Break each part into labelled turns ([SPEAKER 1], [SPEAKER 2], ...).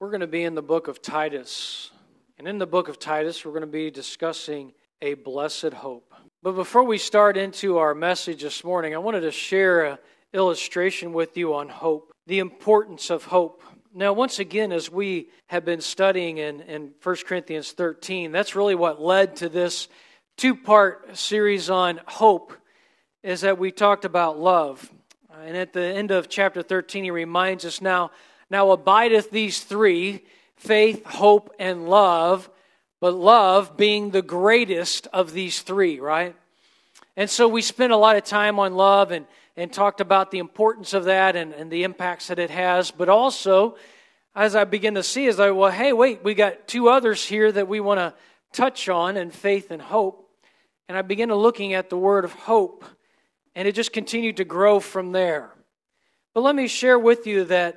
[SPEAKER 1] We're going to be in the book of Titus. And in the book of Titus, we're going to be discussing a blessed hope. But before we start into our message this morning, I wanted to share an illustration with you on hope, the importance of hope. Now, once again, as we have been studying in 1 Corinthians 13, that's really what led to this two-part series on hope, is that we talked about love. And at the end of chapter 13, he reminds us now abideth these three, faith, hope, and love, but love being the greatest of these three, right? And so we spent a lot of time on love and talked about the importance of that and the impacts that it has. But also, as I begin to see, we got two others here that we want to touch on in faith and hope. And I began to looking at the word of hope, and it just continued to grow from there. But let me share with you that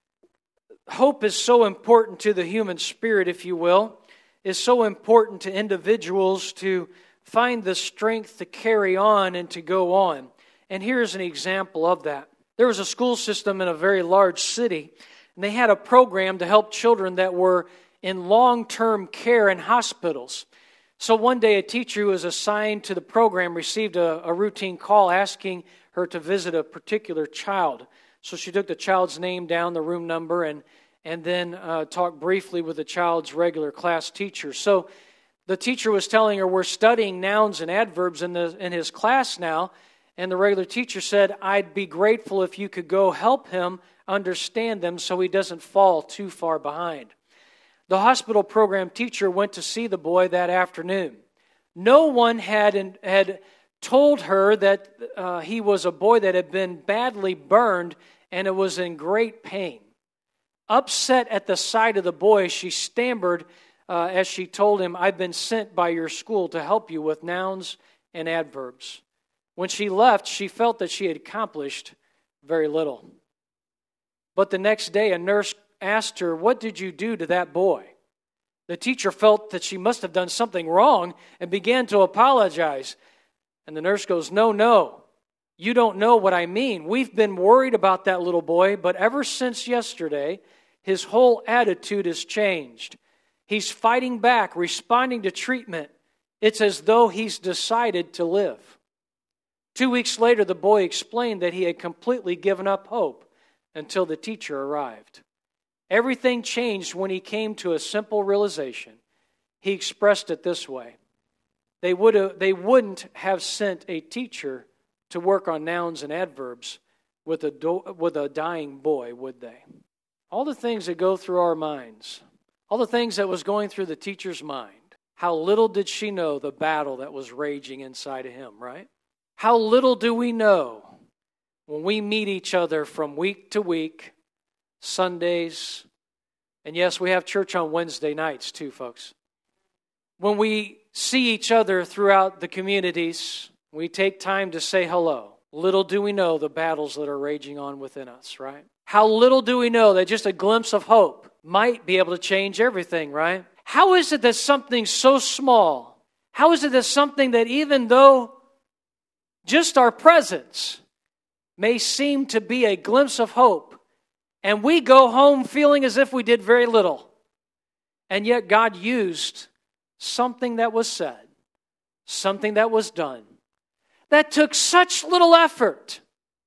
[SPEAKER 1] hope is so important to the human spirit, if you will, is so important to individuals to find the strength to carry on and to go on. And here's an example of that. There was a school system in a very large city, and they had a program to help children that were in long-term care in hospitals. So one day a teacher who was assigned to the program received a routine call asking her to visit a particular child. So she took the child's name down, the room number, and then talked briefly with the child's regular class teacher. So the teacher was telling her, we're studying nouns and adverbs in his class now, and the regular teacher said, I'd be grateful if you could go help him understand them so he doesn't fall too far behind. The hospital program teacher went to see the boy that afternoon. No one had told her that he was a boy that had been badly burned and it was in great pain. Upset at the sight of the boy, she stammered as she told him, I've been sent by your school to help you with nouns and adverbs. When she left, she felt that she had accomplished very little. But the next day, a nurse asked her, what did you do to that boy? The teacher felt that she must have done something wrong and began to apologize. And the nurse goes, no, you don't know what I mean. We've been worried about that little boy, but ever since yesterday, his whole attitude has changed. He's fighting back, responding to treatment. It's as though he's decided to live. 2 weeks later, the boy explained that he had completely given up hope until the teacher arrived. Everything changed when he came to a simple realization. He expressed it this way. They wouldn't have sent a teacher to work on nouns and adverbs with a dying boy, would they? All the things that go through our minds, all the things that was going through the teacher's mind, how little did she know the battle that was raging inside of him, right? How little do we know when we meet each other from week to week, Sundays, and yes, we have church on Wednesday nights too, folks. When we see each other throughout the communities, we take time to say hello. Little do we know the battles that are raging on within us, right? How little do we know that just a glimpse of hope might be able to change everything, right? How is it that something so small, how is it that something that even though just our presence may seem to be a glimpse of hope, and we go home feeling as if we did very little, and yet God used something that was said, something that was done, that took such little effort,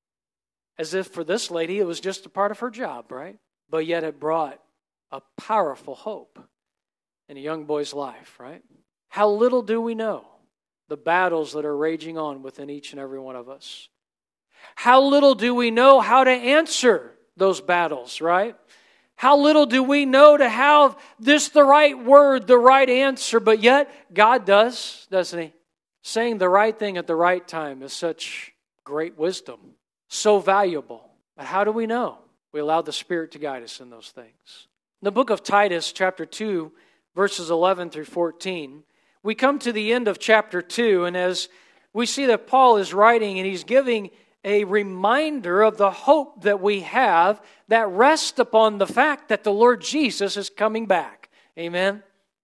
[SPEAKER 1] as if for this lady it was just a part of her job, right? But yet it brought a powerful hope in a young boy's life, right? How little do we know the battles that are raging on within each and every one of us? How little do we know how to answer those battles, right? How little do we know to have the right word, the right answer, but yet God does, doesn't He? Saying the right thing at the right time is such great wisdom, so valuable. But how do we know? We allow the Spirit to guide us in those things. In the book of Titus, chapter 2, verses 11 through 14, we come to the end of chapter 2, and as we see that Paul is writing and he's giving a reminder of the hope that we have that rests upon the fact that the Lord Jesus is coming back. Amen?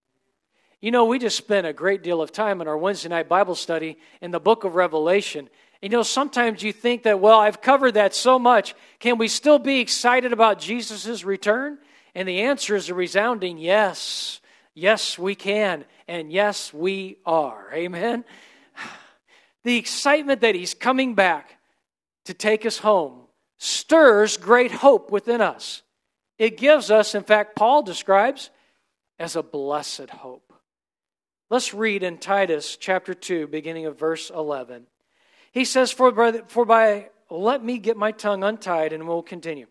[SPEAKER 1] You know, we just spent a great deal of time in our Wednesday night Bible study in the book of Revelation. You know, sometimes you think that, well, I've covered that so much. Can we still be excited about Jesus' return? And the answer is a resounding yes. Yes, we can. And yes, we are. Amen? The excitement that He's coming back to take us home stirs great hope within us. It gives us, in fact, Paul describes as a blessed hope. Let's read in Titus chapter 2, beginning of verse 11. He says, let me get my tongue untied and we'll continue.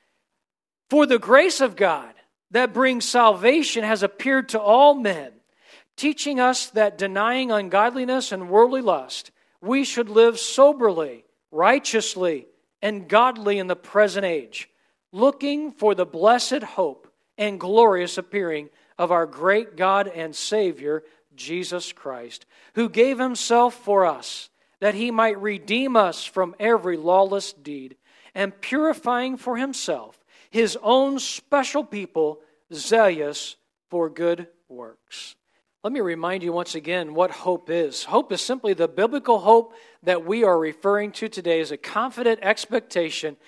[SPEAKER 1] For the grace of God that brings salvation has appeared to all men, teaching us that denying ungodliness and worldly lust, we should live soberly, righteously, and godly in the present age, looking for the blessed hope and glorious appearing of our great God and Savior, Jesus Christ, who gave Himself for us, that He might redeem us from every lawless deed, and purifying for Himself His own special people, zealous for good works. Let me remind you once again what hope is. Hope is simply the biblical hope that we are referring to today as a confident expectation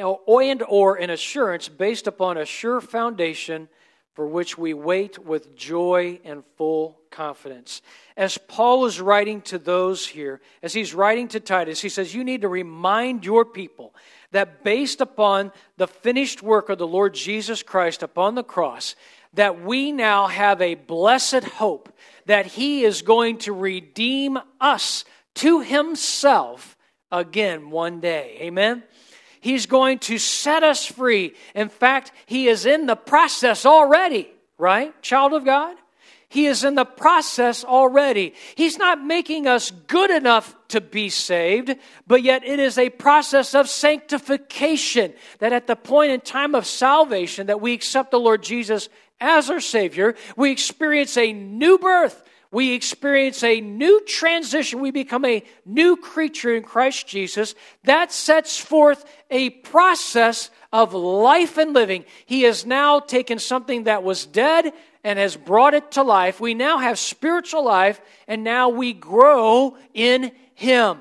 [SPEAKER 1] or an assurance based upon a sure foundation for which we wait with joy and full confidence. As Paul is writing to those here, as he's writing to Titus, he says, you need to remind your people that based upon the finished work of the Lord Jesus Christ upon the cross, that we now have a blessed hope that He is going to redeem us to Himself again one day. Amen? He's going to set us free. In fact, He is in the process already, right, child of God? He is in the process already. He's not making us good enough to be saved, but yet it is a process of sanctification, that at the point in time of salvation that we accept the Lord Jesus as our Savior, we experience a new birth. We experience a new transition. We become a new creature in Christ Jesus. That sets forth a process of life and living. He has now taken something that was dead and has brought it to life. We now have spiritual life, and now we grow in Him.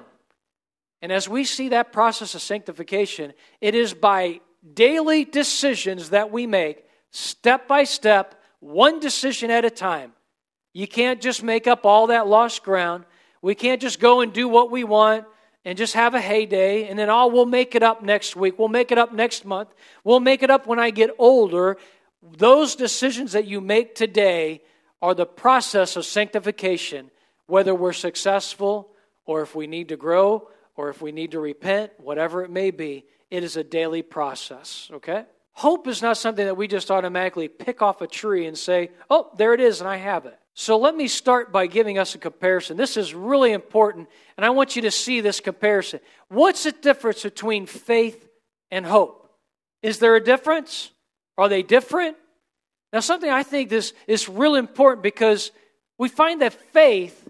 [SPEAKER 1] And as we see that process of sanctification, it is by daily decisions that we make, step by step, one decision at a time. You can't just make up all that lost ground. We can't just go and do what we want and just have a heyday and then, we'll make it up next week. We'll make it up next month. We'll make it up when I get older. Those decisions that you make today are the process of sanctification, whether we're successful or if we need to grow or if we need to repent, whatever it may be. It is a daily process, okay? Hope is not something that we just automatically pick off a tree and say, oh, there it is and I have it. So let me start by giving us a comparison. This is really important, and I want you to see this comparison. What's the difference between faith and hope? Is there a difference? Are they different? Now, something I think this is really important because we find that faith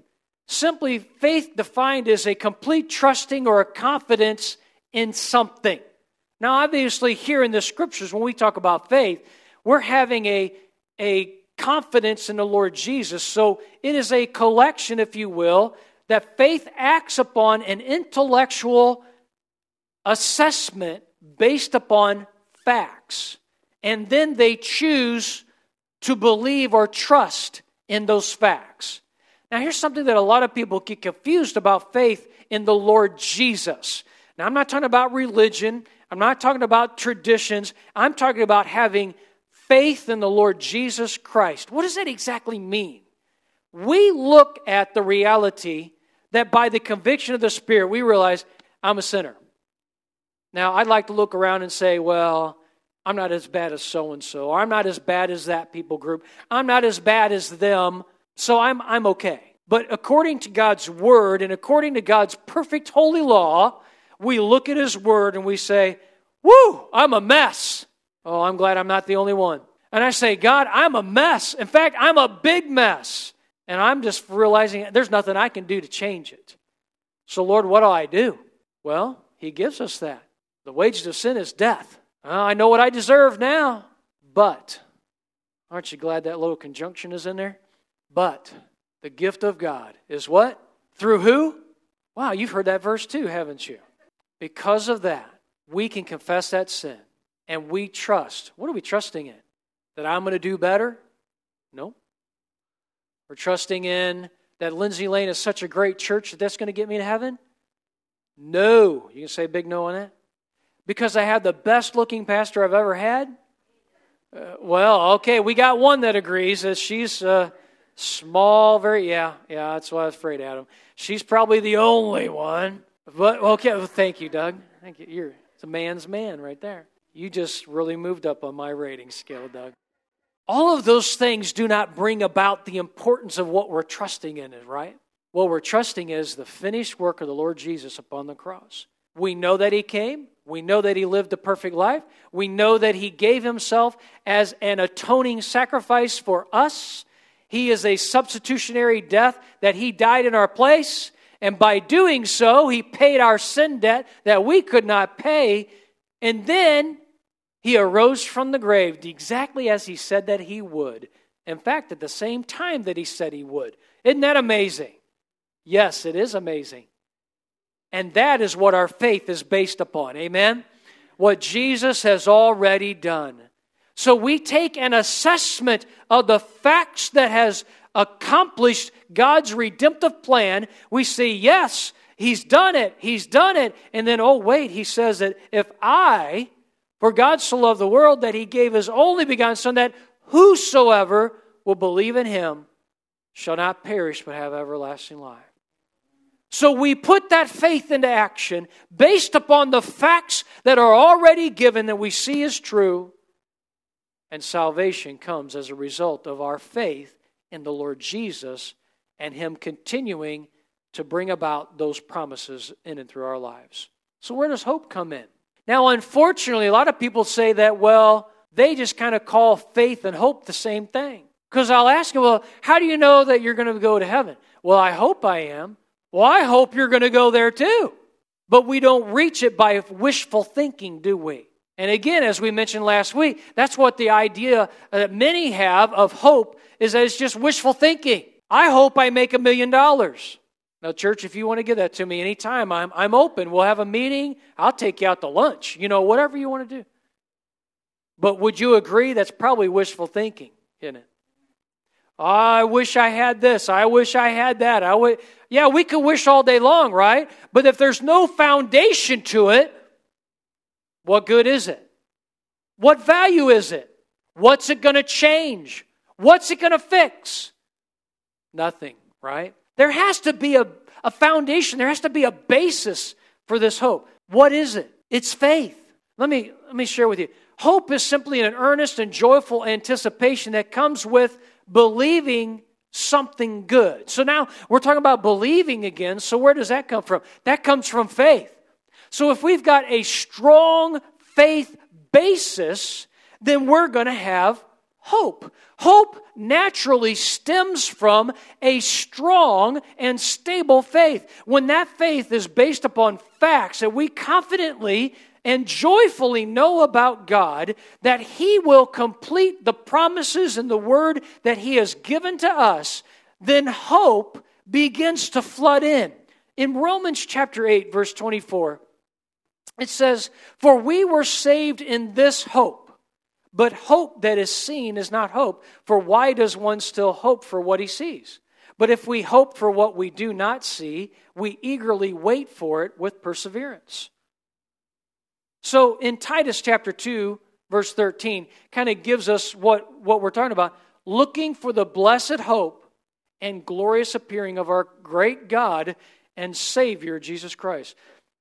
[SPEAKER 1] defined as a complete trusting or a confidence in something. Now, obviously, here in the Scriptures, when we talk about faith, we're having a confidence in the Lord Jesus. So it is a collection, if you will, that faith acts upon an intellectual assessment based upon facts. And then they choose to believe or trust in those facts. Now, here's something that a lot of people get confused about faith in the Lord Jesus. Now, I'm not talking about religion. I'm not talking about traditions. I'm talking about having faith in the Lord Jesus Christ. What does that exactly mean? We look at the reality that by the conviction of the Spirit, we realize I'm a sinner. Now, I'd like to look around and say, well, I'm not as bad as so-and-so, or I'm not as bad as that people group. I'm not as bad as them, so I'm okay. But according to God's Word and according to God's perfect holy law, we look at His Word and we say, woo, I'm a mess. Oh, I'm glad I'm not the only one. And I say, God, I'm a mess. In fact, I'm a big mess. And I'm just realizing there's nothing I can do to change it. So, Lord, what do I do? Well, He gives us that. The wages of sin is death. I know what I deserve now, but, aren't you glad that little conjunction is in there? But the gift of God is what? Through who? Wow, you've heard that verse too, haven't you? Because of that, we can confess that sin. And we trust. What are we trusting in? that I'm going to do better? No. We're trusting in that Lindsay Lane is such a great church that that's going to get me to heaven? No. You can say big no on that? Because I have the best looking pastor I've ever had? Well, okay, we got one that agrees that she's small, yeah, that's what I was afraid, Adam. She's probably the only one. But, okay, well, thank you, Doug. Thank you. It's a man's man right there. You just really moved up on my rating scale, Doug. All of those things do not bring about the importance of what we're trusting in, right? What we're trusting is the finished work of the Lord Jesus upon the cross. We know that He came. We know that He lived a perfect life. We know that He gave Himself as an atoning sacrifice for us. He is a substitutionary death that He died in our place. And by doing so, He paid our sin debt that we could not pay. And then He arose from the grave exactly as He said that He would. In fact, at the same time that He said He would. Isn't that amazing? Yes, it is amazing. And that is what our faith is based upon. Amen? What Jesus has already done. So we take an assessment of the facts that has accomplished God's redemptive plan. We say, yes, He's done it. He's done it. And then, oh, wait, He says that for God so loved the world that He gave His only begotten Son, that whosoever will believe in Him shall not perish but have everlasting life. So we put that faith into action based upon the facts that are already given that we see as true. And salvation comes as a result of our faith in the Lord Jesus and Him continuing to bring about those promises in and through our lives. So where does hope come in? Now, unfortunately, a lot of people say that, well, they just kind of call faith and hope the same thing. Because I'll ask them, well, how do you know that you're going to go to heaven? Well, I hope I am. Well, I hope you're going to go there too. But we don't reach it by wishful thinking, do we? And again, as we mentioned last week, that's what the idea that many have of hope is that it's just wishful thinking. I hope I make $1 million. Now, church, if you want to give that to me anytime, I'm open. We'll have a meeting. I'll take you out to lunch. Whatever you want to do. But would you agree that's probably wishful thinking, isn't it? I wish I had this. I wish I had that. Yeah, we could wish all day long, right? But if there's no foundation to it, what good is it? What value is it? What's it going to change? What's it going to fix? Nothing, right? There has to be a foundation. There has to be a basis for this hope. What is it? It's faith. Let me share with you. Hope is simply an earnest and joyful anticipation that comes with believing something good. So now we're talking about believing again. So where does that come from? That comes from faith. So if we've got a strong faith basis, then we're going to have hope. Hope naturally stems from a strong and stable faith. When that faith is based upon facts that we confidently and joyfully know about God, that He will complete the promises in the Word that He has given to us, then hope begins to flood in. In Romans chapter 8, verse 24, it says, "For we were saved in this hope, but hope that is seen is not hope. For why does one still hope for what he sees? But if we hope for what we do not see, we eagerly wait for it with perseverance." So in Titus chapter 2, verse 13, kind of gives us what we're talking about. Looking for the blessed hope and glorious appearing of our great God and Savior, Jesus Christ.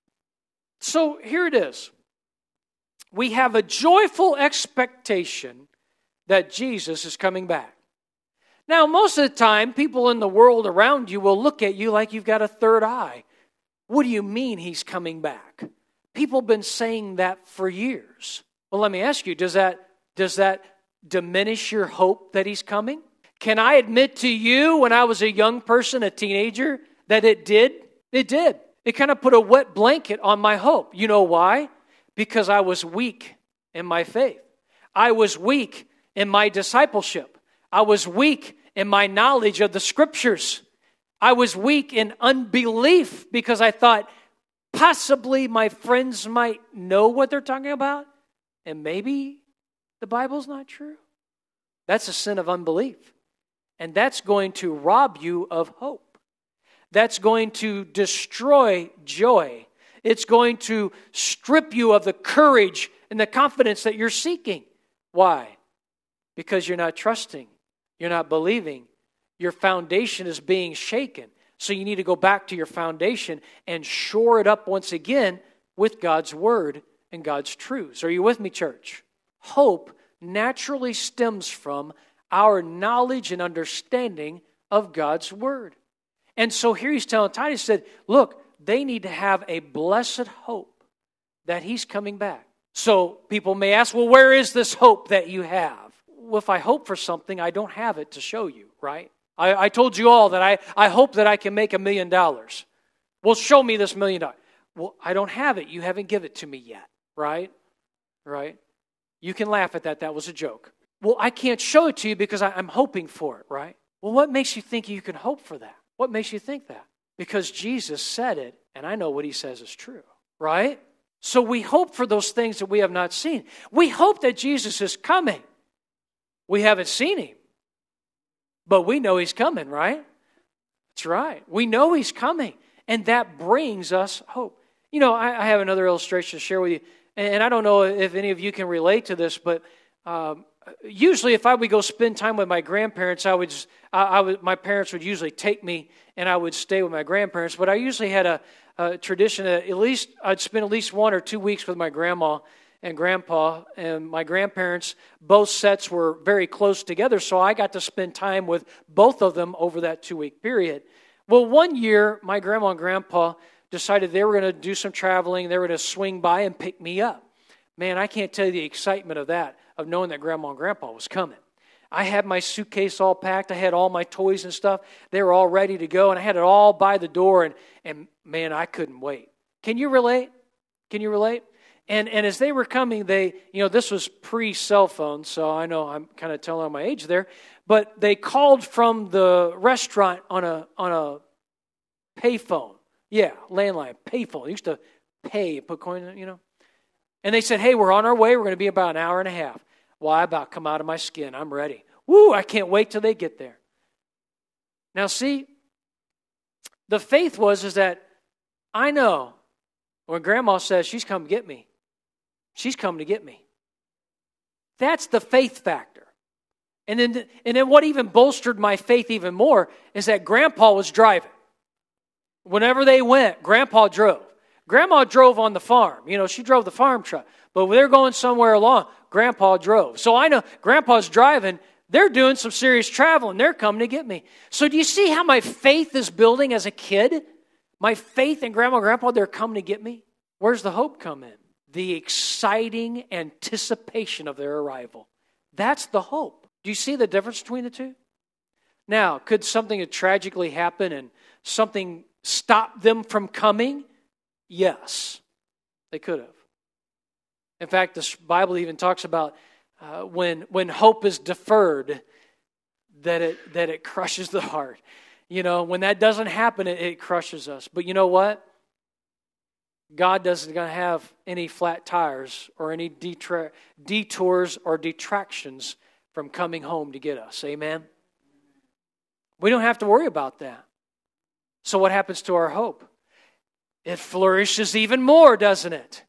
[SPEAKER 1] So here it is. We have a joyful expectation that Jesus is coming back. Now, most of the time, people in the world around you will look at you like you've got a third eye. What do you mean He's coming back? People have been saying that for years. Well, let me ask you, does that diminish your hope that He's coming? Can I admit to you when I was a young person, a teenager, that it did? It did. It kind of put a wet blanket on my hope. You know why? Because I was weak in my faith. I was weak in my discipleship. I was weak in my knowledge of the Scriptures. I was weak in unbelief because I thought possibly my friends might know what they're talking about, and maybe the Bible's not true. That's a sin of unbelief. And that's going to rob you of hope. That's going to destroy joy. It's going to strip you of the courage and the confidence that you're seeking. Why? Because you're not trusting. You're not believing. Your foundation is being shaken. So you need to go back to your foundation and shore it up once again with God's Word and God's truths. Are you with me, church? Hope naturally stems from our knowledge and understanding of God's Word. And so here he's telling Titus, said, look, they need to have a blessed hope that he's coming back. So people may ask, well, where is this hope that you have? Well, if I hope for something, I don't have it to show you, right? I told you all that I hope that I can make $1 million. Well, show me this $1 million. Well, I don't have it. You haven't given it to me yet, right? Right? You can laugh at that. That was a joke. Well, I can't show it to you because I'm hoping for it, right? Well, what makes you think you can hope for that? What makes you think that? Because Jesus said it, and I know what he says is true, right? So we hope for those things that we have not seen. We hope that Jesus is coming. We haven't seen him, but we know he's coming, right? That's right. We know he's coming, and that brings us hope. You know, I have another illustration to share with you, and I don't know if any of you can relate to this, but usually if I would go spend time with my grandparents, my parents would usually take me, and I would stay with my grandparents, but I usually had a tradition that I'd spend at least 1 or 2 weeks with my grandma and grandpa, and my grandparents. Both sets were very close together, so I got to spend time with both of them over that 2-week period. Well, one year, my grandma and grandpa decided they were going to do some traveling. They were going to swing by and pick me up. Man, I can't tell you the excitement of that, of knowing that grandma and grandpa was coming. I had my suitcase all packed. I had all my toys and stuff. They were all ready to go, and I had it all by the door, and man, I couldn't wait. Can you relate? Can you relate? And as they were coming, this was pre-cell phone, so I know I'm kind of telling my age there, but they called from the restaurant on a payphone. Yeah, landline, payphone. They used to pay, put coin in, you know. And they said, hey, we're on our way. We're going to be about an hour and a half. Well, I about come out of my skin. I'm ready. Woo, I can't wait till they get there. Now, see, the faith is that I know when Grandma says she's come to get me, she's come to get me. That's the faith factor. And then what even bolstered my faith even more is that Grandpa was driving. Whenever they went, Grandpa drove. Grandma drove on the farm. You know, she drove the farm truck. But when they're going somewhere along, Grandpa drove. So I know Grandpa's driving. They're doing some serious traveling. They're coming to get me. So do you see how my faith is building as a kid? My faith in Grandma and Grandpa, they're coming to get me. Where's the hope come in? The exciting anticipation of their arrival. That's the hope. Do you see the difference between the two? Now, could something tragically happen and something stop them from coming? Yes, they could have. In fact, the Bible even talks about when hope is deferred, that it crushes the heart. You know, when that doesn't happen, it crushes us. But you know what? God doesn't going to have any flat tires or any detours or detractions from coming home to get us. Amen? We don't have to worry about that. So what happens to our hope? It flourishes even more, doesn't it?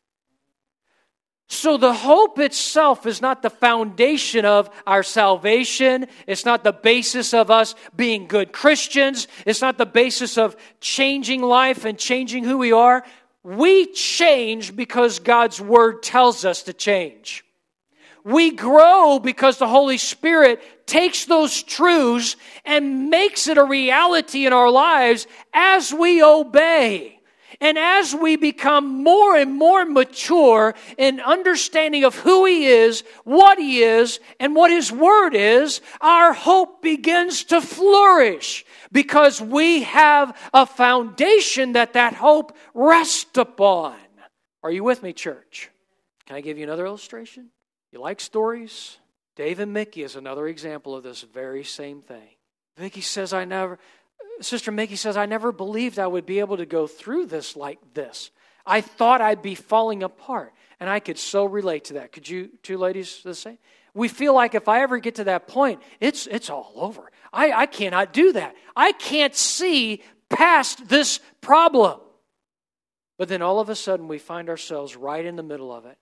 [SPEAKER 1] So the hope itself is not the foundation of our salvation. It's not the basis of us being good Christians. It's not the basis of changing life and changing who we are. We change because God's Word tells us to change. We grow because the Holy Spirit takes those truths and makes it a reality in our lives as we obey. And as we become more and more mature in understanding of who He is, and what His Word is, our hope begins to flourish because we have a foundation that hope rests upon. Are you with me, church? Can I give you another illustration? You like stories? Dave and Mickey is another example of this very same thing. Sister Mickey says, I never believed I would be able to go through this like this. I thought I'd be falling apart. And I could so relate to that. Could you two ladies the same? We feel like if I ever get to that point, it's all over. I cannot do that. I can't see past this problem. But then all of a sudden we find ourselves right in the middle of it.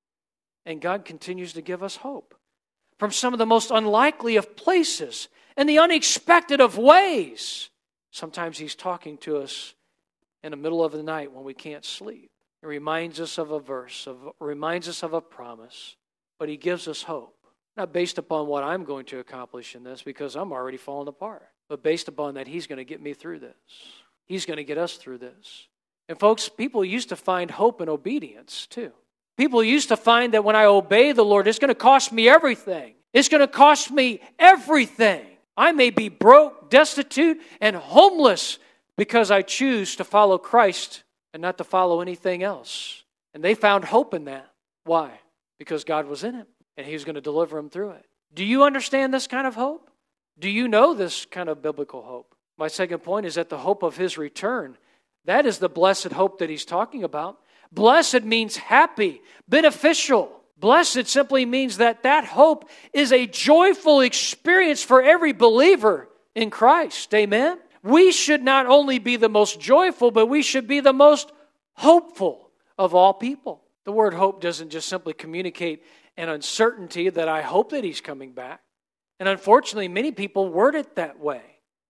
[SPEAKER 1] And God continues to give us hope from some of the most unlikely of places and the unexpected of ways. Sometimes He's talking to us in the middle of the night when we can't sleep. It reminds us of a verse, reminds us of a promise, but He gives us hope. Not based upon what I'm going to accomplish in this, because I'm already falling apart, but based upon that He's going to get me through this. He's going to get us through this. And folks, people used to find hope in obedience too. People used to find that when I obey the Lord, it's going to cost me everything. It's going to cost me everything. I may be broke, destitute, and homeless because I choose to follow Christ and not to follow anything else. And they found hope in that. Why? Because God was in it, and He was going to deliver them through it. Do you understand this kind of hope? Do you know this kind of biblical hope? My second point is that the hope of His return, that is the blessed hope that He's talking about. Blessed means happy, beneficial. Blessed simply means that hope is a joyful experience for every believer in Christ. Amen? We should not only be the most joyful, but we should be the most hopeful of all people. The word hope doesn't just simply communicate an uncertainty that I hope that He's coming back. And unfortunately, many people word it that way.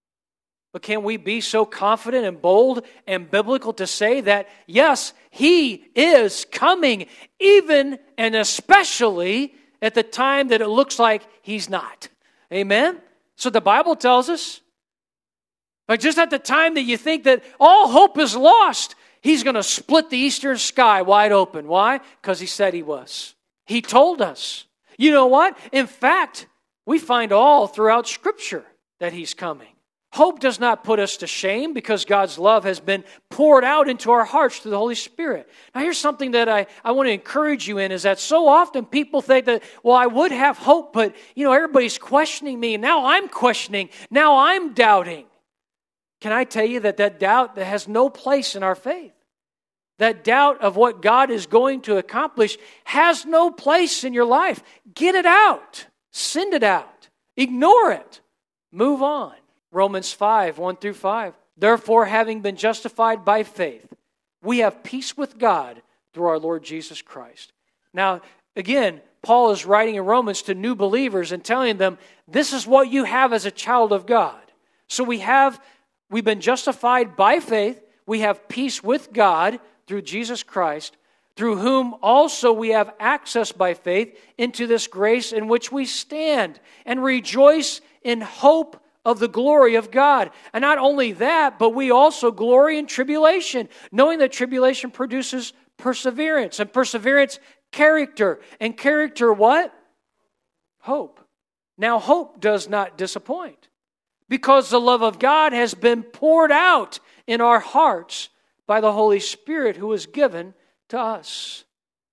[SPEAKER 1] But can we be so confident and bold and biblical to say that, yes, He is coming, even and especially at the time that it looks like He's not? Amen? So the Bible tells us, like just at the time that you think that all hope is lost, He's going to split the eastern sky wide open. Why? Because He said He was. He told us. You know what? In fact, we find all throughout Scripture that He's coming. Hope does not put us to shame because God's love has been poured out into our hearts through the Holy Spirit. Now here's something that I want to encourage you in, is that so often people think that, well, I would have hope, but everybody's questioning me. Now I'm questioning. Now I'm doubting. Can I tell you that doubt that has no place in our faith? That doubt of what God is going to accomplish has no place in your life. Get it out. Send it out. Ignore it. Move on. Romans 5, 1 through 5. Therefore, having been justified by faith, we have peace with God through our Lord Jesus Christ. Now, again, Paul is writing in Romans to new believers and telling them, this is what you have as a child of God. So we've been justified by faith. We have peace with God through Jesus Christ, through whom also we have access by faith into this grace in which we stand and rejoice in hope of the glory of God. And not only that, but we also glory in tribulation, knowing that tribulation produces perseverance, and perseverance, character, and character what? Hope. Now, hope does not disappoint, because the love of God has been poured out in our hearts by the Holy Spirit who is given to us.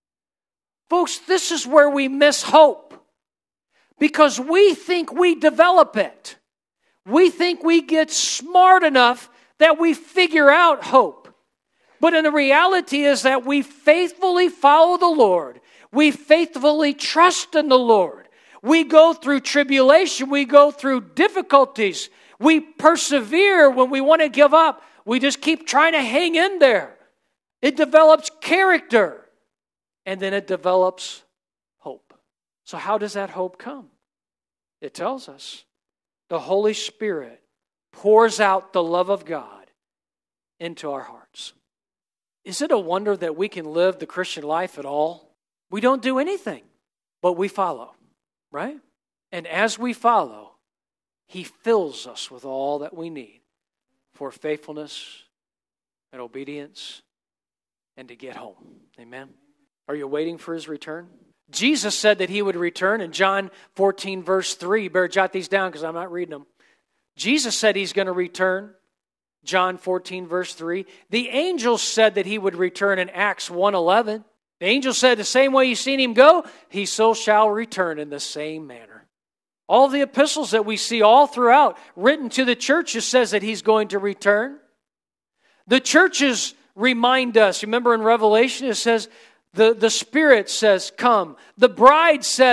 [SPEAKER 1] Folks, this is where we miss hope, because we think we develop it. We think we get smart enough that we figure out hope. But in the reality is that we faithfully follow the Lord. We faithfully trust in the Lord. We go through tribulation. We go through difficulties. We persevere when we want to give up. We just keep trying to hang in there. It develops character. And then it develops hope. So how does that hope come? It tells us. The Holy Spirit pours out the love of God into our hearts. Is it a wonder that we can live the Christian life at all? We don't do anything, but we follow, right? And as we follow, He fills us with all that we need for faithfulness and obedience and to get home. Amen? Are you waiting for His return? Jesus said that He would return in John 14, verse 3. You better jot these down because I'm not reading them. Jesus said He's going to return. John 14, verse 3. The angels said that He would return in Acts 1:11. The angel said, the same way you've seen Him go, He so shall return in the same manner. All the epistles that we see all throughout, written to the churches, says that He's going to return. The churches remind us. Remember in Revelation it says, the Spirit says, come. The bride says,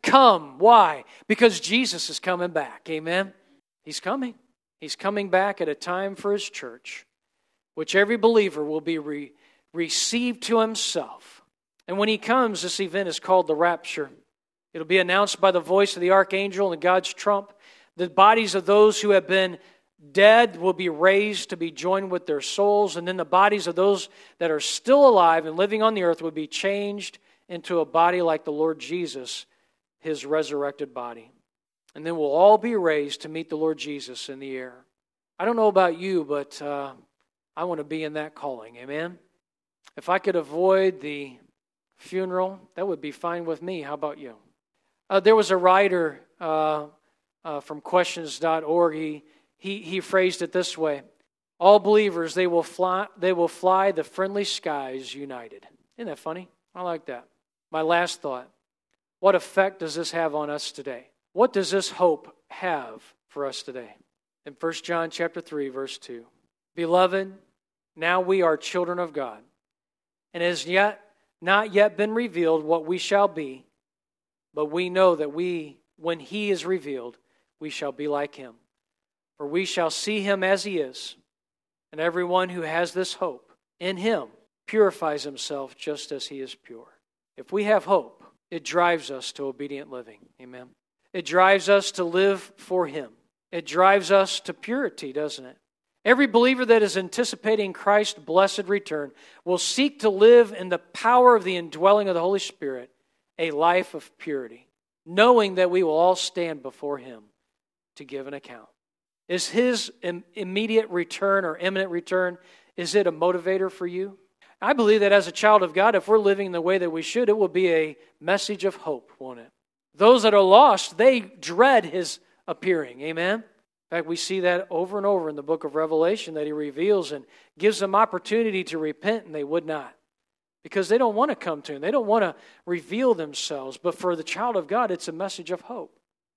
[SPEAKER 1] come. Why? Because Jesus is coming back. Amen? He's coming. He's coming back at a time for His church, which every believer will be received to Himself. And when He comes, this event is called the rapture. It'll be announced by the voice of the archangel and God's trump. The bodies of those who have been dead will be raised to be joined with their souls, and then the bodies of those that are still alive and living on the earth will be changed into a body like the Lord Jesus, His resurrected body. And then we'll all be raised to meet the Lord Jesus in the air. I don't know about you, but I want to be in that calling. Amen? If I could avoid the funeral, that would be fine with me. How about you? There was a writer from questions.org. He phrased it this way: all believers, they will fly the friendly skies united. Isn't that funny? I like that. My last thought: what effect does this have on us today? What does this hope have for us today? In 1 John chapter 3, verse 2, beloved, now we are children of God, and it has not yet been revealed what we shall be, but we know that when He is revealed, we shall be like Him. For we shall see Him as He is, and everyone who has this hope in Him purifies himself just as He is pure. If we have hope, it drives us to obedient living. Amen. It drives us to live for Him. It drives us to purity, doesn't it? Every believer that is anticipating Christ's blessed return will seek to live in the power of the indwelling of the Holy Spirit, a life of purity, knowing that we will all stand before Him to give an account. Is His immediate return or imminent return, is it a motivator for you? I believe that as a child of God, if we're living the way that we should, it will be a message of hope, won't it? Those that are lost, they dread His appearing. Amen? In fact, we see that over and over in the book of Revelation, that He reveals and gives them opportunity to repent, and they would not. Because they don't want to come to Him. They don't want to reveal themselves. But for the child of God, it's a message of hope.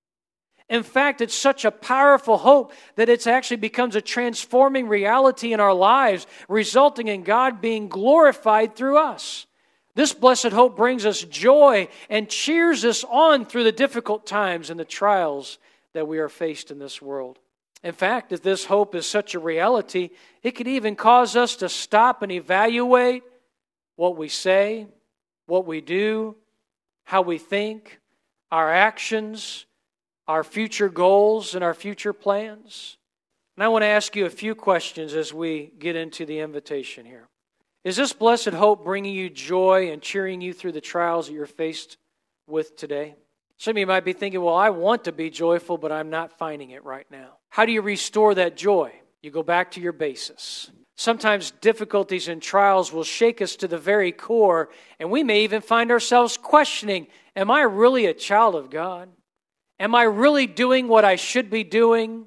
[SPEAKER 1] In fact, it's such a powerful hope that it actually becomes a transforming reality in our lives, resulting in God being glorified through us. This blessed hope brings us joy and cheers us on through the difficult times and the trials that we are faced in this world. In fact, if this hope is such a reality, it could even cause us to stop and evaluate what we say, what we do, how we think, our actions, our future goals, and our future plans. And I want to ask you a few questions as we get into the invitation here. Is this blessed hope bringing you joy and cheering you through the trials that you're faced with today? Some of you might be thinking, well, I want to be joyful, but I'm not finding it right now. How do you restore that joy? You go back to your basis. Sometimes difficulties and trials will shake us to the very core, and we may even find ourselves questioning, am I really a child of God? Am I really doing what I should be doing?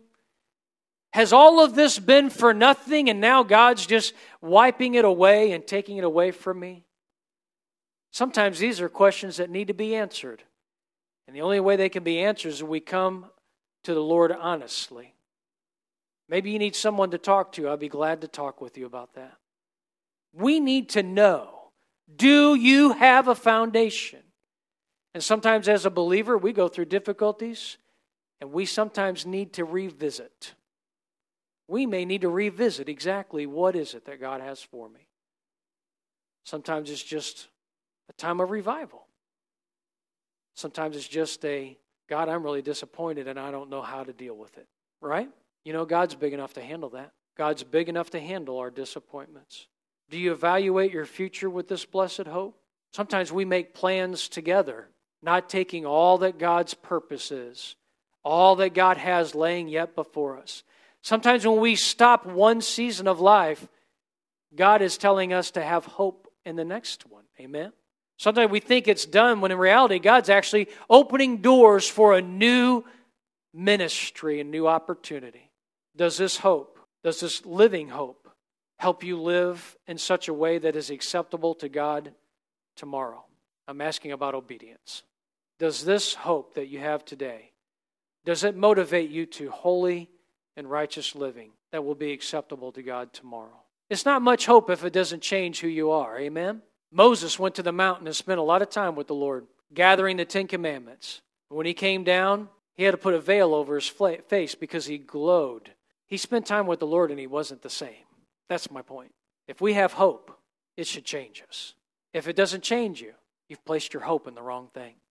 [SPEAKER 1] Has all of this been for nothing and now God's just wiping it away and taking it away from me? Sometimes these are questions that need to be answered. And the only way they can be answered is if we come to the Lord honestly. Maybe you need someone to talk to. I'll be glad to talk with you about that. We need to know, do you have a foundation? And sometimes as a believer, we go through difficulties, and we sometimes need to revisit. We may need to revisit exactly what is it that God has for me. Sometimes it's just a time of revival. Sometimes it's just God, I'm really disappointed, and I don't know how to deal with it. Right? You know, God's big enough to handle that. God's big enough to handle our disappointments. Do you evaluate your future with this blessed hope? Sometimes we make plans together, not taking all that God's purpose is, all that God has laying yet before us. Sometimes when we stop one season of life, God is telling us to have hope in the next one. Amen? Sometimes we think it's done when in reality God's actually opening doors for a new ministry, a new opportunity. Does this hope, does this living hope help you live in such a way that is acceptable to God tomorrow? I'm asking about obedience. Does this hope that you have today, does it motivate you to holy and righteous living that will be acceptable to God tomorrow? It's not much hope if it doesn't change who you are. Amen? Moses went to the mountain and spent a lot of time with the Lord, gathering the 10 Commandments. When he came down, he had to put a veil over his face because he glowed. He spent time with the Lord and he wasn't the same. That's my point. If we have hope, it should change us. If it doesn't change you, you've placed your hope in the wrong thing.